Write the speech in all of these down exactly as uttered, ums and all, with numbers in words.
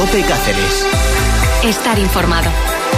COPE Cáceres. Estar informado.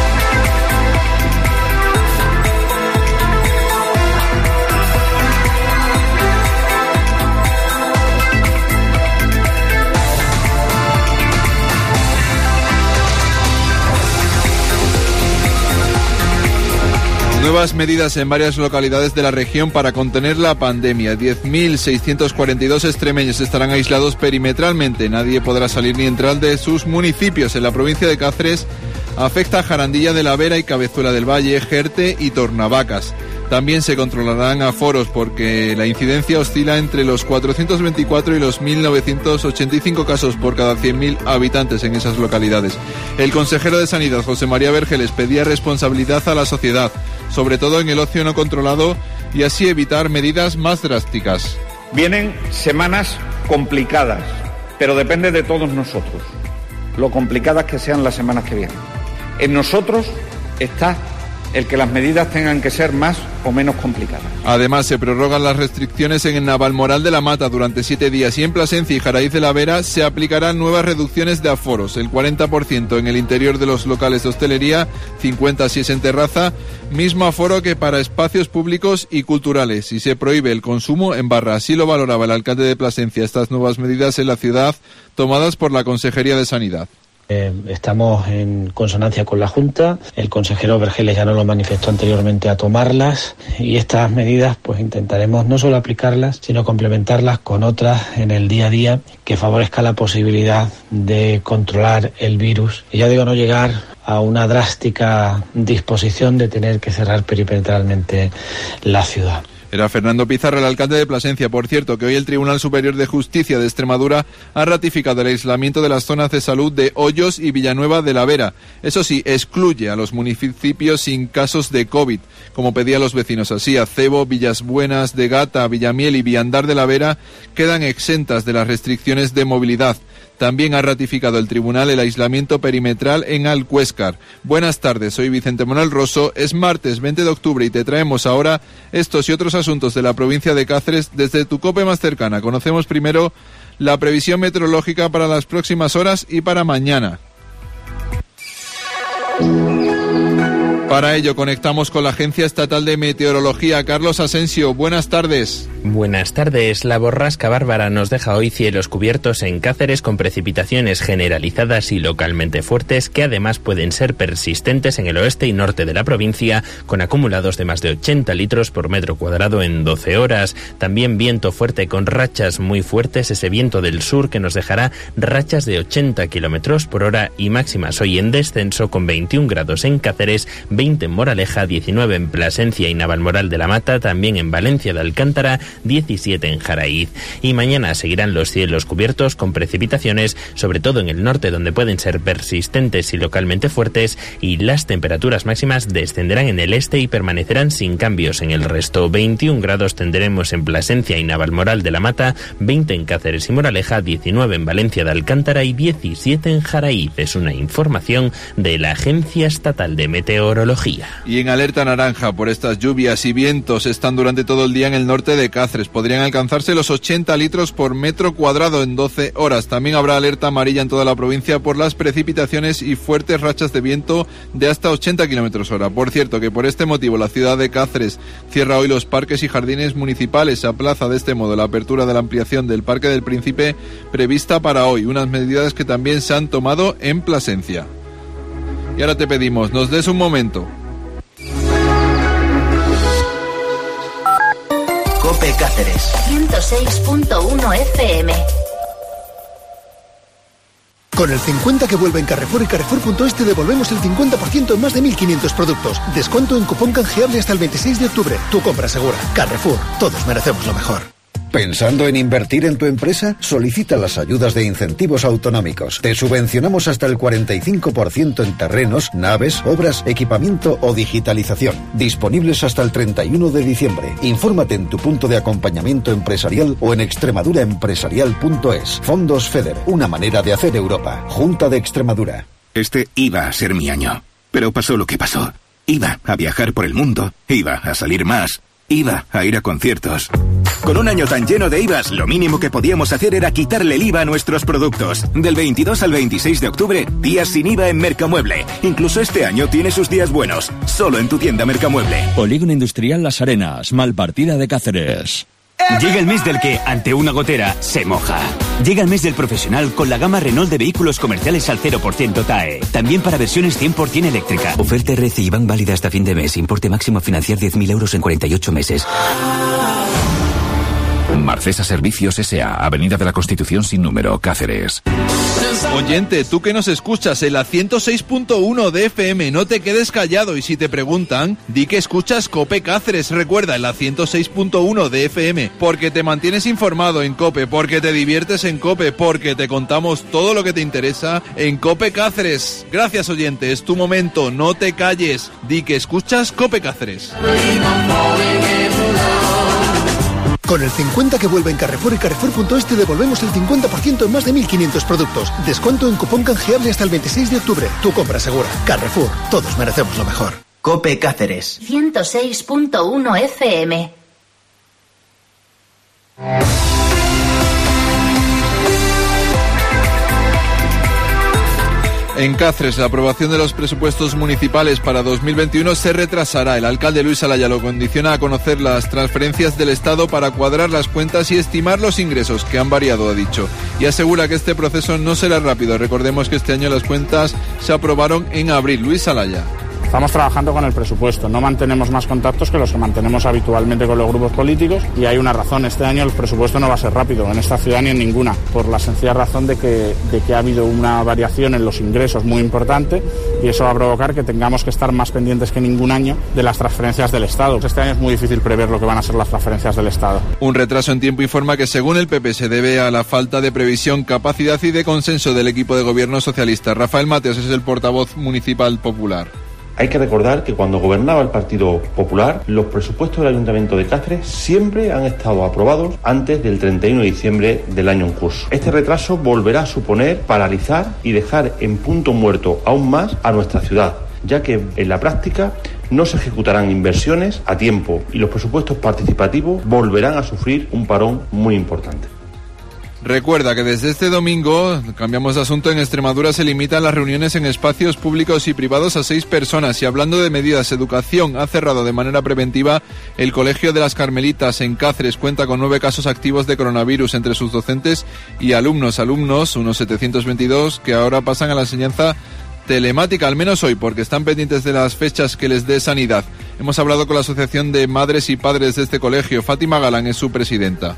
Nuevas medidas en varias localidades de la región para contener la pandemia. diez mil seiscientos cuarenta y dos extremeños estarán aislados perimetralmente. Nadie podrá salir ni entrar de sus municipios. En la provincia de Cáceres afecta a Jarandilla de la Vera y Cabezuela del Valle, Jerte y Tornavacas. También se controlarán aforos porque la incidencia oscila entre los cuatrocientos veinticuatro y los mil novecientos ochenta y cinco casos por cada cien mil habitantes en esas localidades. El consejero de Sanidad, José María Vergeles, pedía responsabilidad a la sociedad, sobre todo en el ocio no controlado, y así evitar medidas más drásticas. Vienen semanas complicadas, pero depende de todos nosotros, lo complicadas que sean las semanas que vienen. En nosotros está el que las medidas tengan que ser más o menos complicadas. Además, se prorrogan las restricciones en Navalmoral de la Mata durante siete días y en Plasencia y Jaraíz de la Vera se aplicarán nuevas reducciones de aforos, el cuarenta por ciento en el interior de los locales de hostelería, cincuenta por ciento si es en terraza, mismo aforo que para espacios públicos y culturales, y se prohíbe el consumo en barra. Así lo valoraba el alcalde de Plasencia, estas nuevas medidas en la ciudad tomadas por la Consejería de Sanidad. Eh, estamos en consonancia con la Junta, el consejero Vergeles ya nos lo manifestó anteriormente a tomarlas y estas medidas pues intentaremos no solo aplicarlas, sino complementarlas con otras en el día a día que favorezca la posibilidad de controlar el virus. Y ya digo, no llegar a una drástica disposición de tener que cerrar perimetralmente la ciudad. Era Fernando Pizarro, el alcalde de Plasencia. Por cierto, que hoy el Tribunal Superior de Justicia de Extremadura ha ratificado el aislamiento de las zonas de salud de Hoyos y Villanueva de la Vera. Eso sí, excluye a los municipios sin casos de COVID, como pedían los vecinos. Así, Acebo, Villas Buenas de Gata, Villamiel y Viandar de la Vera quedan exentas de las restricciones de movilidad. También ha ratificado el tribunal el aislamiento perimetral en Alcuéscar. Buenas tardes, soy Vicente Manuel Rosso. Es martes veinte de octubre y te traemos ahora estos y otros asuntos de la provincia de Cáceres desde tu COPE más cercana. Conocemos primero la previsión meteorológica para las próximas horas y para mañana. Para ello conectamos con la Agencia Estatal de Meteorología. Carlos Asensio, buenas tardes. Buenas tardes. La borrasca Bárbara nos deja hoy cielos cubiertos en Cáceres con precipitaciones generalizadas y localmente fuertes que además pueden ser persistentes en el oeste y norte de la provincia con acumulados de más de ochenta litros por metro cuadrado en doce horas. También viento fuerte con rachas muy fuertes, ese viento del sur que nos dejará rachas de ochenta kilómetros por hora y máximas hoy en descenso con veintiún grados en Cáceres, veinte en Moraleja, diecinueve en Plasencia y Navalmoral de la Mata, también en Valencia de Alcántara, diecisiete en Jaraíz. Y mañana seguirán los cielos cubiertos con precipitaciones, sobre todo en el norte donde pueden ser persistentes y localmente fuertes, y las temperaturas máximas descenderán en el este y permanecerán sin cambios en el resto. veintiún grados tendremos en Plasencia y Navalmoral de la Mata, veinte en Cáceres y Moraleja, diecinueve en Valencia de Alcántara y diecisiete en Jaraíz. Es una información de la Agencia Estatal de Meteorología. Y en alerta naranja por estas lluvias y vientos están durante todo el día en el norte de Cáceres. Podrían alcanzarse los ochenta litros por metro cuadrado en doce horas. También habrá alerta amarilla en toda la provincia por las precipitaciones y fuertes rachas de viento de hasta ochenta kilómetros hora. Por cierto, que por este motivo la ciudad de Cáceres cierra hoy los parques y jardines municipales. Se aplaza de este modo la apertura de la ampliación del Parque del Príncipe prevista para hoy. Unas medidas que también se han tomado en Plasencia. Y ahora te pedimos, nos des un momento. COPE Cáceres ciento seis punto uno F M. Con el cincuenta que vuelve en Carrefour y Carrefour punto es te devolvemos el cincuenta por ciento en más de mil quinientos productos. Descuento en cupón canjeable hasta el veintiséis de octubre. Tu compra segura. Carrefour. Todos merecemos lo mejor. ¿Pensando en invertir en tu empresa? Solicita las ayudas de incentivos autonómicos. Te subvencionamos hasta el cuarenta y cinco por ciento en terrenos, naves, obras, equipamiento o digitalización. Disponibles hasta el treinta y uno de diciembre. Infórmate en tu punto de acompañamiento empresarial o en extremadura empresarial punto es. Fondos FEDER, una manera de hacer Europa. Junta de Extremadura. Este iba a ser mi año, pero pasó lo que pasó. Iba a viajar por el mundo, iba a salir más. I V A a ir a conciertos. Con un año tan lleno de I V As, lo mínimo que podíamos hacer era quitarle el I V A a nuestros productos. Del veintidós al veintiséis de octubre, días sin I V A en Mercamueble. Incluso este año tiene sus días buenos. Solo en tu tienda Mercamueble. Polígono Industrial Las Arenas, Malpartida de Cáceres. Llega el mes del que, ante una gotera, se moja. Llega el mes del profesional con la gama Renault de vehículos comerciales al cero por ciento T A E. También para versiones cien por ciento eléctrica. Oferta R C I Bank válida hasta fin de mes. Importe máximo a financiar diez mil euros en cuarenta y ocho meses. Marcesa Servicios S A, Avenida de la Constitución sin número, Cáceres. Oyente, tú que nos escuchas en la ciento seis punto uno de F M, no te quedes callado y si te preguntan, di que escuchas COPE Cáceres. Recuerda, en la ciento seis punto uno de F M, porque te mantienes informado en COPE, porque te diviertes en COPE, porque te contamos todo lo que te interesa en COPE Cáceres. Gracias, oyente, es tu momento, no te calles, di que escuchas COPE Cáceres. Con el cincuenta que vuelve en Carrefour y Carrefour punto es te devolvemos el cincuenta por ciento en más de mil quinientos productos. Descuento en cupón canjeable hasta el veintiséis de octubre. Tu compra segura. Carrefour. Todos merecemos lo mejor. COPE Cáceres. ciento seis punto uno F M. En Cáceres, la aprobación de los presupuestos municipales para dos mil veintiuno se retrasará. El alcalde Luis Alaya lo condiciona a conocer las transferencias del Estado para cuadrar las cuentas y estimar los ingresos, que han variado, ha dicho. Y asegura que este proceso no será rápido. Recordemos que este año las cuentas se aprobaron en abril. Luis Alaya. Estamos trabajando con el presupuesto, no mantenemos más contactos que los que mantenemos habitualmente con los grupos políticos y hay una razón, este año el presupuesto no va a ser rápido, en esta ciudad ni en ninguna, por la sencilla razón de que, de que ha habido una variación en los ingresos muy importante y eso va a provocar que tengamos que estar más pendientes que ningún año de las transferencias del Estado. Este año es muy difícil prever lo que van a ser las transferencias del Estado. Un retraso en tiempo informa que según el P P se debe a la falta de previsión, capacidad y de consenso del equipo de gobierno socialista. Rafael Mateos es el portavoz municipal popular. Hay que recordar que cuando gobernaba el Partido Popular, los presupuestos del Ayuntamiento de Cáceres siempre han estado aprobados antes del treinta y uno de diciembre del año en curso. Este retraso volverá a suponer paralizar y dejar en punto muerto aún más a nuestra ciudad, ya que en la práctica no se ejecutarán inversiones a tiempo y los presupuestos participativos volverán a sufrir un parón muy importante. Recuerda que desde este domingo, cambiamos de asunto, en Extremadura se limitan las reuniones en espacios públicos y privados a seis personas. Y hablando de medidas, educación ha cerrado de manera preventiva el Colegio de las Carmelitas en Cáceres. Cuenta con nueve casos activos de coronavirus entre sus docentes y alumnos. Alumnos, unos setecientos veintidós, que ahora pasan a la enseñanza telemática, al menos hoy, porque están pendientes de las fechas que les dé sanidad. Hemos hablado con la Asociación de Madres y Padres de este colegio. Fátima Galán es su presidenta.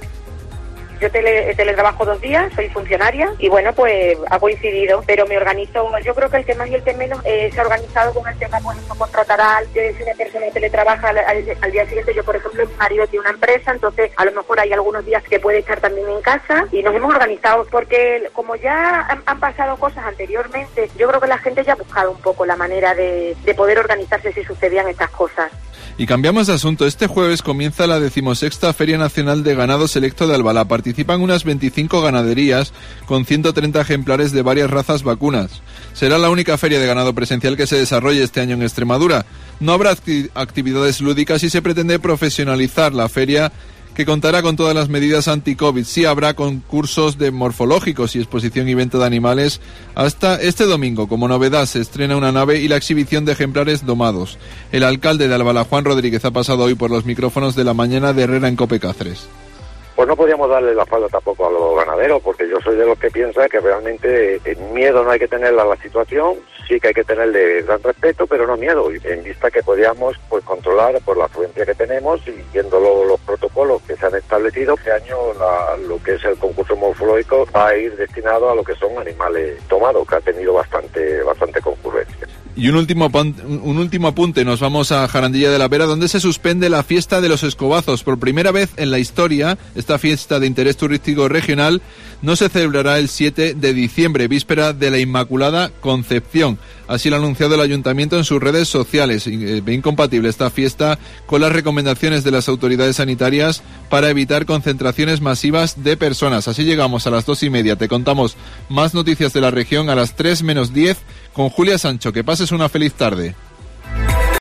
Yo tele, teletrabajo dos días, soy funcionaria y bueno, pues ha coincidido, pero me organizo, yo creo que el que más y el que menos eh, se ha organizado con el tema, pues no contratará, si una persona teletrabaja al, al, al día siguiente. Yo, por ejemplo, mi marido tiene una empresa, entonces a lo mejor hay algunos días que puede estar también en casa y nos hemos organizado porque como ya han, han pasado cosas anteriormente, yo creo que la gente ya ha buscado un poco la manera de, de poder organizarse si sucedían estas cosas. Y cambiamos de asunto. Este jueves comienza la decimosexta Feria Nacional de Ganado Selecto de Albalá. Participan unas veinticinco ganaderías con ciento treinta ejemplares de varias razas vacunas. Será la única feria de ganado presencial que se desarrolle este año en Extremadura. No habrá acti- actividades lúdicas y se pretende profesionalizar la feria, que contará con todas las medidas anti-COVID. Sí habrá concursos de morfológicos y exposición y venta de animales. Hasta este domingo, como novedad, se estrena una nave y la exhibición de ejemplares domados. El alcalde de Albalá, Juan Rodríguez, ha pasado hoy por los micrófonos de la mañana de Herrera en COPE Cáceres. Pues no podíamos darle la espalda tampoco a los ganaderos, porque yo soy de los que piensa que realmente el miedo no hay que tenerle a la situación, sí que hay que tenerle gran respeto, pero no miedo, y en vista que podíamos pues controlar por la afluencia que tenemos y viendo lo, los protocolos que se han establecido. Este año la, lo que es el concurso morfológico va a ir destinado a lo que son animales tomados, que ha tenido bastante, bastante concurrencia. Y un último, un último apunte, nos vamos a Jarandilla de la Vera, donde se suspende la fiesta de los escobazos. Por primera vez en la historia, esta fiesta de interés turístico regional no se celebrará el siete de diciembre, víspera de la Inmaculada Concepción. Así lo ha anunciado el Ayuntamiento en sus redes sociales. Incompatible esta fiesta con las recomendaciones de las autoridades sanitarias para evitar concentraciones masivas de personas. Así llegamos a las dos y media. Te contamos más noticias de la región a las tres menos diez con Julia Sancho. Que pases una feliz tarde.